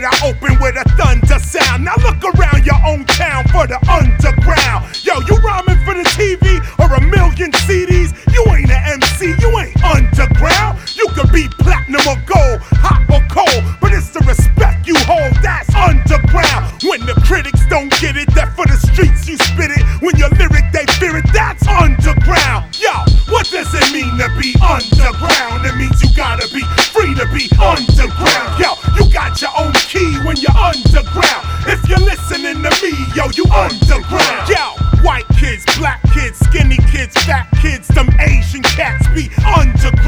that I open with a thunder sound. Now look around your own town for the underground. Yo, you rhyming for the TV or a million CDs? You ain't an MC, you ain't underground. You could be platinum or gold, hot or cold, but it's the respect you hold that's underground. When the critics don't get it, that for the streets you spit it. When your lyric they fear it, that's underground. Yo, what does it mean to be underground? It means you gotta be free to be underground. Yo, you got your own key when you're underground. If you're listening to me, yo, you underground. Yo, white kids, black kids, skinny kids, fat kids, them Asian cats be underground.